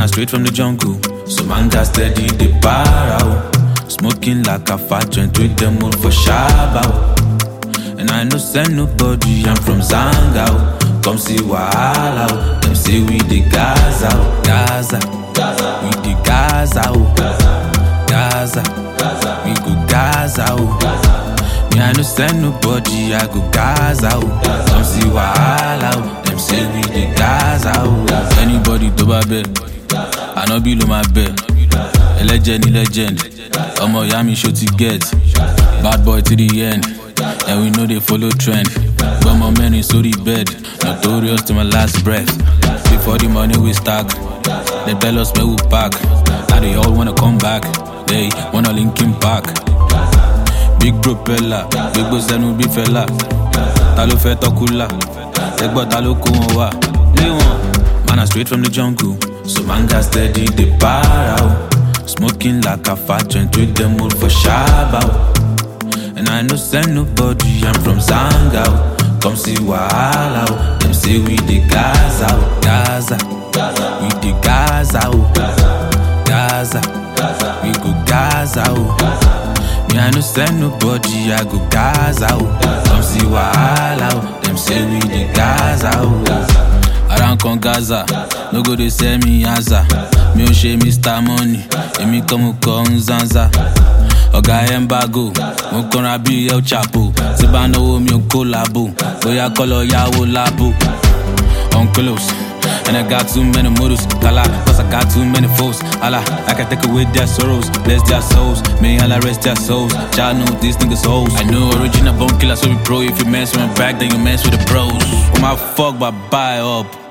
straight from the jungle. So man got steady the para. Smoking like a fat joint with the mood for Shabba. And I no send nobody, I'm from Zanga. Come see Wahala. Them say we the Gaza. Gaza. We the Gaza. Gaza. We go Gaza. Me I no send nobody, I go Gaza. Come see Wahala. Them say we the Gaza. Anybody to my bed, I no below my bed. A legend. Omo Yami show to get. Bad boy to the end. And we know they follow trend. But my men is so the bed. Notorious to my last breath. Before the money we stack, they tell us where we pack. Now they all wanna come back. They wanna link in back. Big propeller, big boss and be fella. Talo feto kula, egbo talo kuwa. Man, I straight from the jungle. So man got steady the para. Smoking like a fat joint with the mood for Shabba. And I no send nobody, I'm from Zanga. Come see Wahala. Them say we the Gaza. Gaza. We the Gaza. Gaza. We go Gaza. Me I no send nobody, I go Gaza. Come see Wahala. Them say we the Gaza. Around con Gaza, no go they sell me answer. Me o she Mr. Money, emi come Zanza. Oga embargo, mo konra bi El Chapo. Ti ba no mi o collabo, boya color yawo labo. On close, and I got too many models. Kala, cause I got too many foes. Allah, I can take away their sorrows, bless their souls. May Allah rest their souls. Y'all know these niggas hoes. I know original bone killer, so we pro. If you mess with my back, then you mess with the bros. Oh my fuck, but buy up.